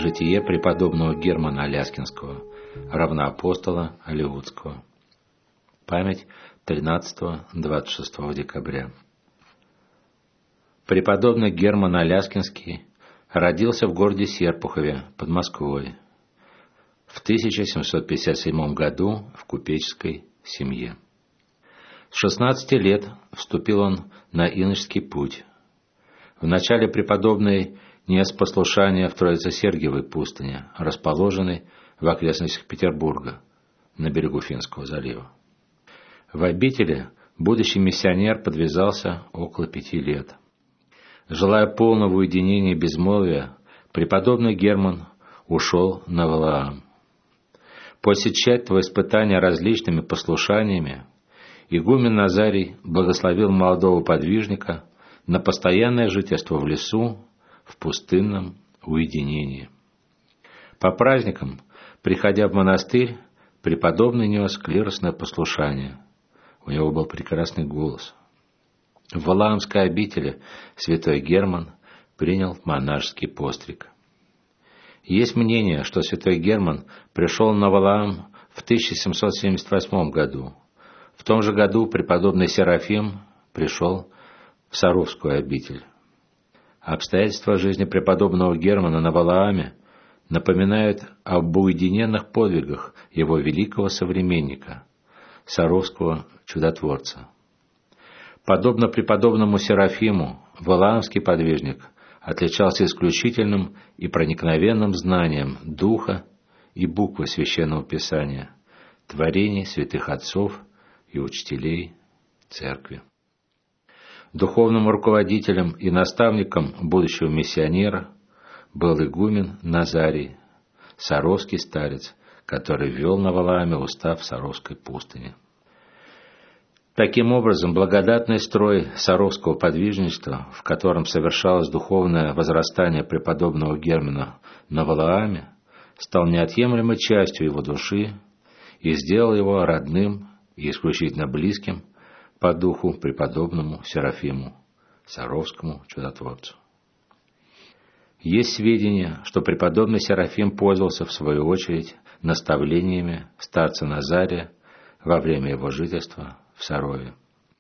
Житие преподобного Германа Аляскинского, равноапостола Алеутского. Память 13-26 декабря. Преподобный Герман Аляскинский родился в городе Серпухове под Москвой в 1757 году в купеческой семье. С 16 лет вступил он на иноческий путь. Вначале преподобный нес послушание в Троице-Сергиевой пустыне, расположенной в окрестностях Петербурга, на берегу Финского залива. В обители будущий миссионер подвязался около 5 лет. Желая полного уединения и безмолвия, преподобный Герман ушел на Валаам. После тщательного испытания различными послушаниями игумен Назарий благословил молодого подвижника на постоянное жительство в лесу, в пустынном уединении. По праздникам, приходя в монастырь, преподобный нес клиросное послушание. У него был прекрасный голос. В Валаамской обители святой Герман принял монашеский постриг. Есть мнение, что святой Герман пришел на Валаам в 1778 году. В том же году преподобный Серафим пришел в Саровскую обитель. Обстоятельства жизни преподобного Германа на Валааме напоминают об уединенных подвигах его великого современника, саровского чудотворца. Подобно преподобному Серафиму, валаамский подвижник отличался исключительным и проникновенным знанием духа и буквы Священного Писания, творений святых отцов и учителей Церкви. Духовным руководителем и наставником будущего миссионера был игумен Назарий, саровский старец, который ввел на Валааме устав Саровской пустыни. Таким образом, благодатный строй саровского подвижничества, в котором совершалось духовное возрастание преподобного Германа на Валааме, стал неотъемлемой частью его души и сделал его родным и исключительно близким по духу преподобному Серафиму, саровскому чудотворцу. Есть сведения, что преподобный Серафим пользовался, в свою очередь, наставлениями старца Назария во время его жительства в Сарове.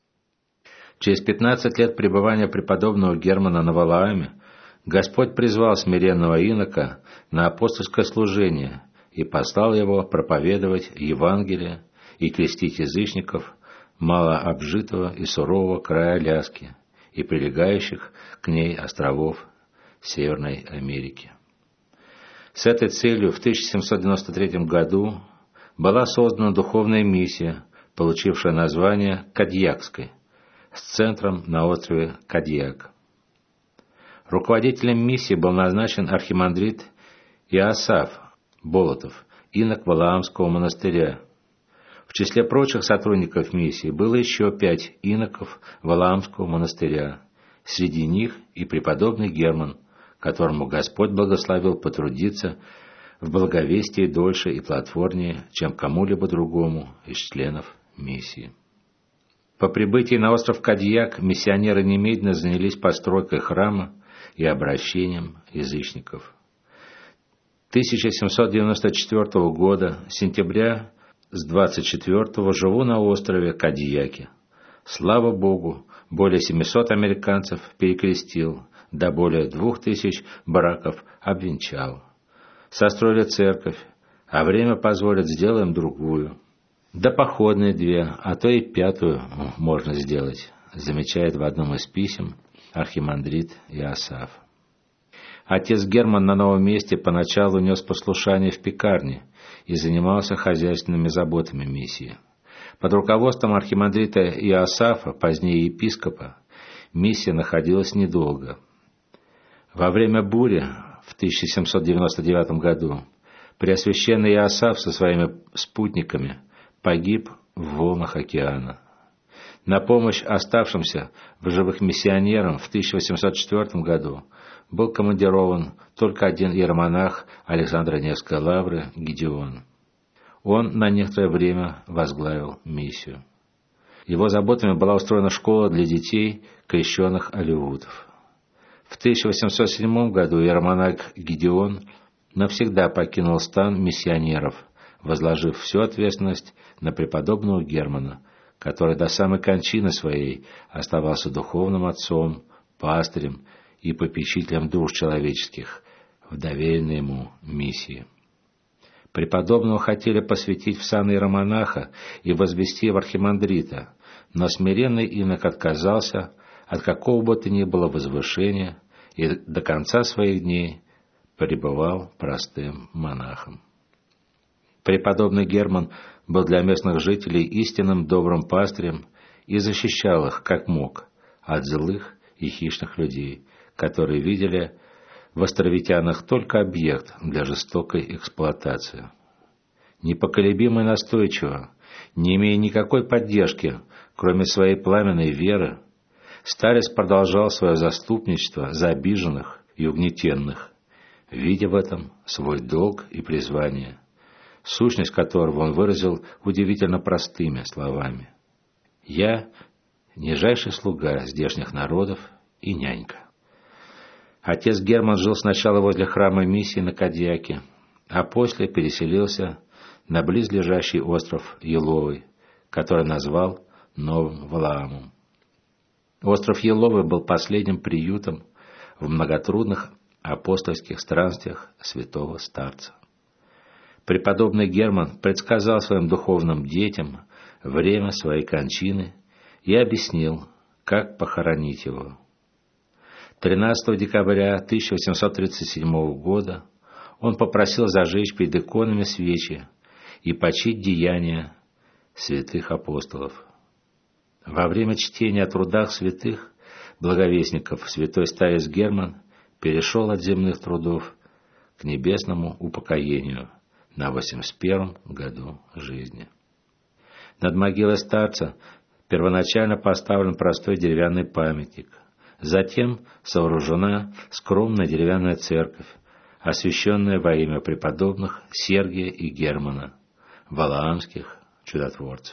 Через 15 лет пребывания преподобного Германа на Валааме Господь призвал смиренного инока на апостольское служение и послал его проповедовать Евангелие и крестить язычников малообжитого и сурового края Аляски и прилегающих к ней островов Северной Америки. С этой целью в 1793 году была создана духовная миссия, получившая название Кадьякской, с центром на острове Кадьяк. Руководителем миссии был назначен архимандрит Иосаф Болотов, инок Валаамского монастыря. В числе прочих сотрудников миссии было еще 5 иноков Валаамского монастыря, среди них и преподобный Герман, которому Господь благословил потрудиться в благовестии дольше и плодотворнее, чем кому-либо другому из членов миссии. По прибытии на остров Кадьяк миссионеры немедленно занялись постройкой храма и обращением язычников. 1794 года, сентября с 24-го живу на острове Кадьяке. Слава Богу, более 700 американцев перекрестил, да более 2000 браков обвенчал. Состроили церковь, а время позволит, сделаем другую. Да походные 2, а то и 5 можно сделать, замечает в одном из писем архимандрит Иосаф. Отец Герман на новом месте поначалу нес послушание в пекарне и занимался хозяйственными заботами миссии. Под руководством архимандрита Иосафа, позднее епископа, миссия находилась недолго. Во время бури в 1799 году Преосвященный Иосаф со своими спутниками погиб в волнах океана. На помощь оставшимся в живых миссионерам в 1804 году был командирован только один иеромонах Александра Невской лавры Гедеон. Он на некоторое время возглавил миссию. Его заботами была устроена школа для детей, крещенных алеутов. В 1807 году иеромонах Гедеон навсегда покинул стан миссионеров, возложив всю ответственность на преподобного Германа, который до самой кончины своей оставался духовным отцом, пастырем и попечителем душ человеческих в доверенной ему миссии. Преподобного хотели посвятить в сан иеромонаха и возвести в архимандрита, но смиренный инок отказался от какого бы то ни было возвышения и до конца своих дней пребывал простым монахом. Преподобный Герман был для местных жителей истинным добрым пастырем и защищал их, как мог, от злых и хищных людей, которые видели в островитянах только объект для жестокой эксплуатации. Непоколебимо и настойчиво, не имея никакой поддержки, кроме своей пламенной веры, старец продолжал свое заступничество за обиженных и угнетенных, видя в этом свой долг и призвание, сущность которого он выразил удивительно простыми словами: «Я — нижайший слуга здешних народов и нянька». Отец Герман жил сначала возле храма миссии на Кадьяке, а после переселился на близлежащий остров Еловый, который назвал Новым Валаамом. Остров Еловый был последним приютом в многотрудных апостольских странствиях святого старца. Преподобный Герман предсказал своим духовным детям время своей кончины и объяснил, как похоронить его. 13 декабря 1837 года он попросил зажечь перед иконами свечи и почить деяния святых апостолов. Во время чтения о трудах святых благовестников святой старец Герман перешел от земных трудов к небесному упокоению на 81 году жизни. Над могилой старца первоначально поставлен простой деревянный памятник. Затем сооружена скромная деревянная церковь, освященная во имя преподобных Сергия и Германа, валаамских чудотворцев.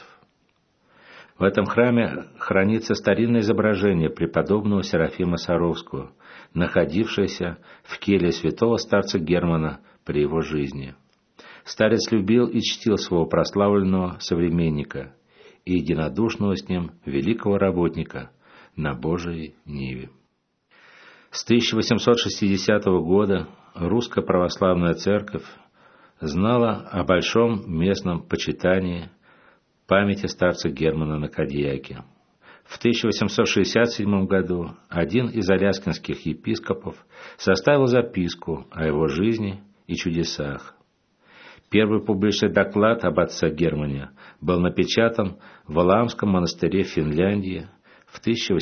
В этом храме хранится старинное изображение преподобного Серафима Саровского, находившееся в келье святого старца Германа при его жизни. Старец любил и чтил своего прославленного современника и единодушного с ним великого работника на Божией ниве. С 1860 года Русская Православная Церковь знала о большом местном почитании памяти старца Германа на Кадьяке. В 1867 году один из аляскинских епископов составил записку о его жизни и чудесах. Первый публичный доклад об отце Германе был напечатан в Валаамском монастыре в Финляндии в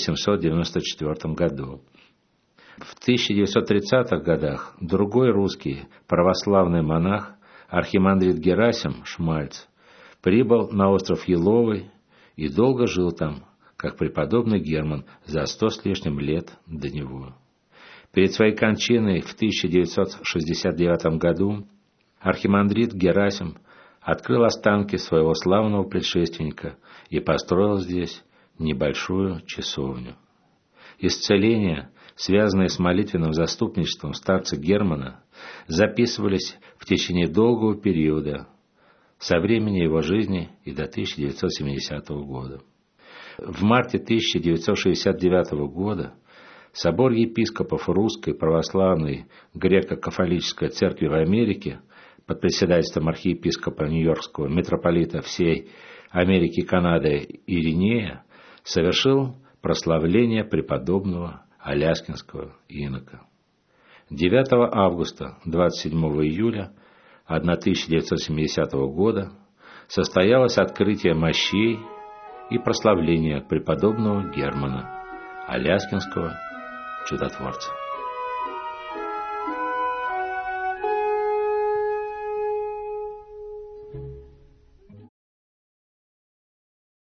1894 году. В 1930-х годах другой русский православный монах, архимандрит Герасим Шмальц, прибыл на остров Еловый и долго жил там, как преподобный Герман за 100 с лишним лет до него. Перед своей кончиной в 1969 году архимандрит Герасим открыл останки своего славного предшественника и построил здесь небольшую часовню. Исцеления, связанные с молитвенным заступничеством старца Германа, записывались в течение долгого периода, со времени его жизни и до 1970 года. В марте 1969 года собор епископов Русской Православной Греко-католической Церкви в Америке под председательством архиепископа Нью-Йоркского митрополита всей Америки и Канады Иринея совершил прославление преподобного аляскинского инока. 9 августа 27 июля 1970 года состоялось открытие мощей и прославление преподобного Германа, аляскинского чудотворца.